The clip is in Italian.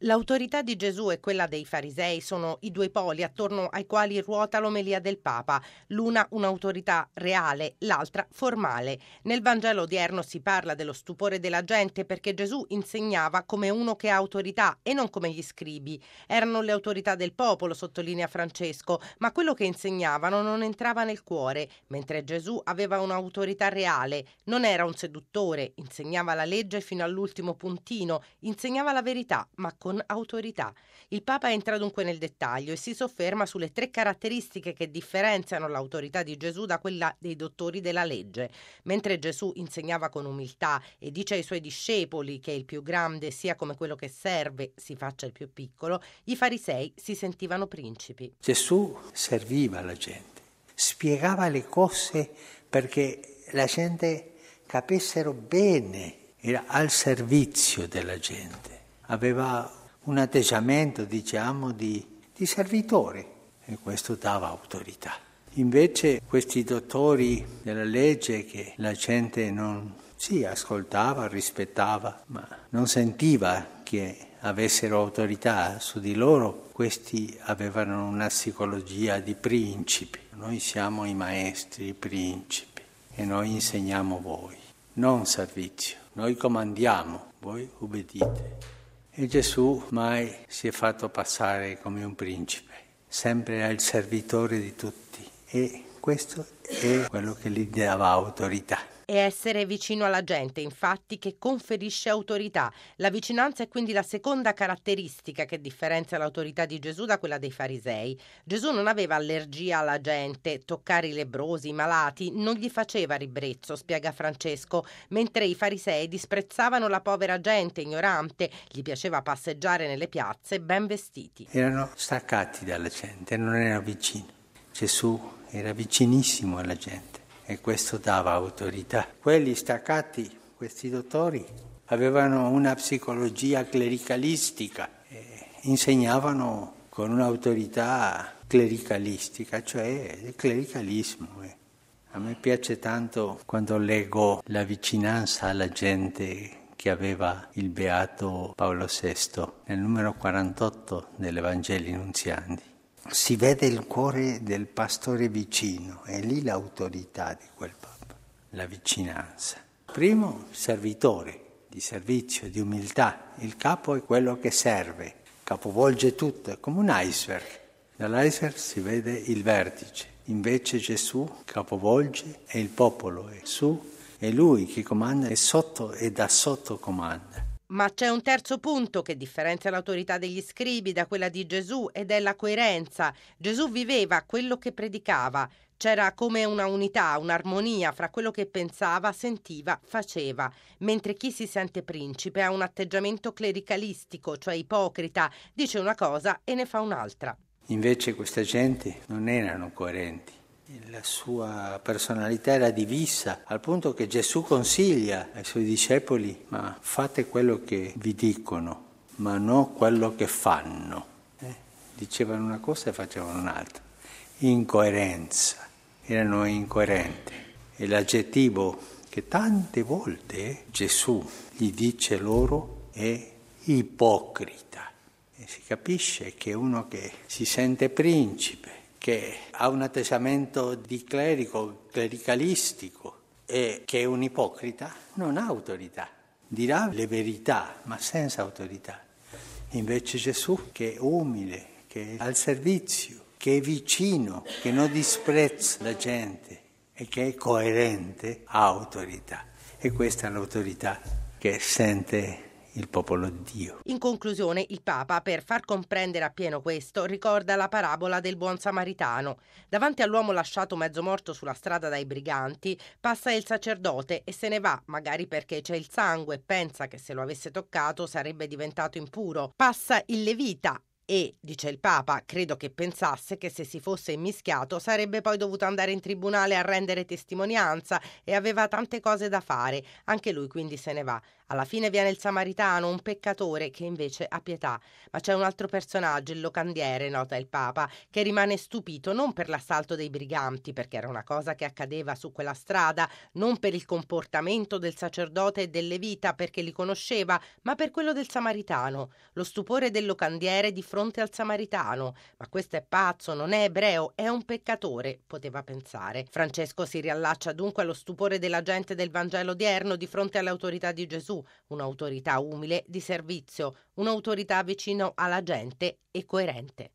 L'autorità di Gesù e quella dei farisei sono i due poli attorno ai quali ruota l'omelia del Papa, l'una un'autorità reale, l'altra formale. Nel Vangelo odierno si parla dello stupore della gente perché Gesù insegnava come uno che ha autorità e non come gli scribi. Erano le autorità del popolo, sottolinea Francesco, ma quello che insegnavano non entrava nel cuore, mentre Gesù aveva un'autorità reale, non era un seduttore, insegnava la legge fino all'ultimo puntino, insegnava la verità, ma con autorità. Il Papa entra dunque nel dettaglio e si sofferma sulle 3 caratteristiche che differenziano l'autorità di Gesù da quella dei dottori della legge. Mentre Gesù insegnava con umiltà e dice ai suoi discepoli che il più grande sia come quello che serve, si faccia il più piccolo, i farisei si sentivano principi. Gesù serviva la gente, spiegava le cose perché la gente capissero bene, era al servizio della gente. Aveva un atteggiamento, diciamo, di servitore e questo dava autorità. Invece questi dottori della legge che la gente non ascoltava, rispettava, ma non sentiva che avessero autorità su di loro, questi avevano una psicologia di principi. Noi siamo i maestri, i principi e noi insegniamo voi, non servizio. Noi comandiamo, voi ubbidite. E Gesù mai si è fatto passare come un principe, sempre al servitore di tutti. E questo è quello che gli dava autorità. È essere vicino alla gente, infatti, che conferisce autorità. La vicinanza è quindi la seconda caratteristica che differenzia l'autorità di Gesù da quella dei farisei. Gesù non aveva allergia alla gente, toccare i lebbrosi, i malati, non gli faceva ribrezzo, spiega Francesco, mentre i farisei disprezzavano la povera gente ignorante, gli piaceva passeggiare nelle piazze ben vestiti. Erano staccati dalla gente, non erano vicini. Gesù era vicinissimo alla gente. E questo dava autorità. Quelli staccati, questi dottori, avevano una psicologia clericalistica e insegnavano con un'autorità clericalistica, cioè il clericalismo. A me piace tanto quando leggo la vicinanza alla gente che aveva il beato Paolo VI, nel numero 48 dell'Evangeli Nunziandi. Si vede il cuore del pastore vicino, è lì l'autorità di quel Papa, la vicinanza. Primo, servitore, di servizio, di umiltà. Il capo è quello che serve, capovolge tutto, è come un iceberg. Dall'iceberg si vede il vertice, invece Gesù capovolge e il popolo è su, è lui che comanda, è sotto e da sotto comanda. Ma c'è un terzo punto che differenzia l'autorità degli scribi da quella di Gesù ed è la coerenza. Gesù viveva quello che predicava. C'era come una unità, un'armonia fra quello che pensava, sentiva, faceva, mentre chi si sente principe ha un atteggiamento clericalistico, cioè ipocrita, dice una cosa e ne fa un'altra. Invece questa gente non erano coerenti. La sua personalità era divisa, al punto che Gesù consiglia ai suoi discepoli: ma fate quello che vi dicono, ma non quello che fanno. Dicevano una cosa e facevano un'altra. Incoerenza, erano incoerenti. E l'aggettivo che tante volte Gesù gli dice loro è ipocrita. E si capisce che uno che si sente principe, che ha un atteggiamento di clericalistico e che è un ipocrita, non ha autorità. Dirà le verità, ma senza autorità. Invece Gesù, che è umile, che è al servizio, che è vicino, che non disprezza la gente e che è coerente, ha autorità. E questa è l'autorità che sente il popolo di Dio. In conclusione, il Papa, per far comprendere appieno questo, ricorda la parabola del buon samaritano. Davanti all'uomo lasciato mezzo morto sulla strada dai briganti, passa il sacerdote e se ne va, magari perché c'è il sangue e pensa che se lo avesse toccato sarebbe diventato impuro. Passa il levita e, dice il Papa, credo che pensasse che se si fosse immischiato sarebbe poi dovuto andare in tribunale a rendere testimonianza e aveva tante cose da fare. Anche lui quindi se ne va. Alla fine viene il Samaritano, un peccatore che invece ha pietà. Ma c'è un altro personaggio, il locandiere, nota il Papa, che rimane stupito non per l'assalto dei briganti, perché era una cosa che accadeva su quella strada, non per il comportamento del sacerdote e del levita, perché li conosceva, ma per quello del Samaritano. Lo stupore del locandiere di fronte al Samaritano. Ma questo è pazzo, non è ebreo, è un peccatore, poteva pensare. Francesco si riallaccia dunque allo stupore della gente del Vangelo odierno di fronte alle autorità di Gesù, un'autorità umile di servizio, un'autorità vicino alla gente e coerente.